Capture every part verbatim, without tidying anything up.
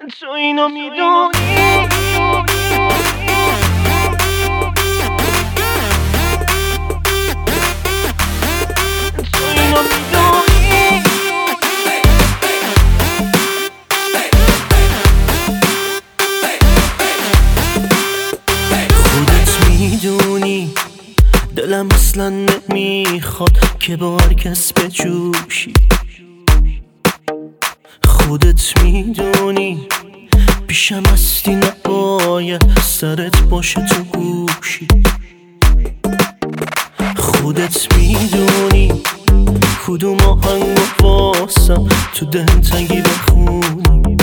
تو اینو میدونی. تو اینو میدونی. خودت میدونی دلم اصلا نمیخواد که با هر کس بجوشی. خودت میدونی پیشم هستی نباید سرت باشه تو گوشی. خودت میدونی کدوم آهنگ واسم تو دلتنگی بخونی.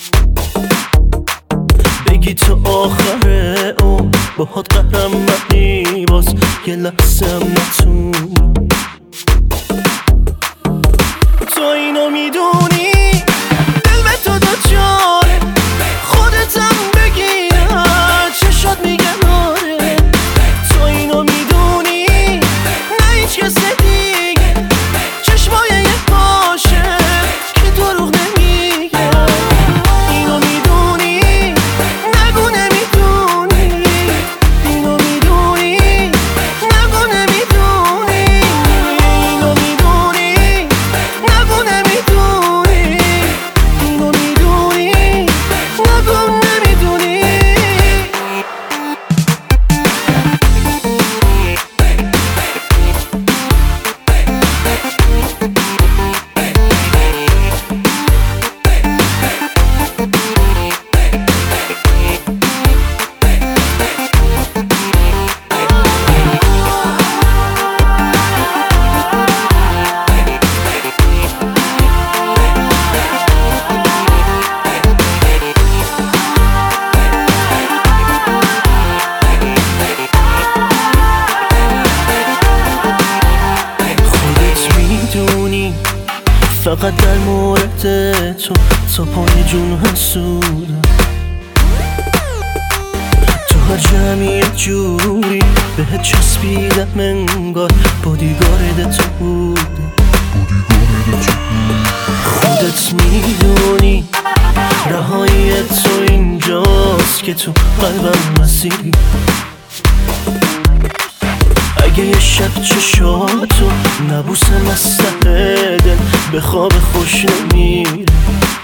بگی تو آخره او باهات قهرم منی باز یه لحظه هم نتونی. تو اینو میدونی دل به تو داد جاره. خودتم بگیره چشات میگن آره. تو اینو میدونی نه هیچ کس دیگه چشمای یک باشه که دروغ نمیگه. اینو میدونی نگو نمیدونی. اینو میدونی نگو نمیدونی. اینو میدونی نگو نمیدونی. اینو میدونی نگو نمیدونی. فقط در مورد تو تا پای جون حسودم. تو هر جمعی جوری بهت چسبیدم انگار بادیگارد تو بودم. خودت میدونی رهایی تو اینجاست که تو قلبم مسیری. اگه یه شب چشاتو نبوسم از ته دل به خواب خوش نمیره.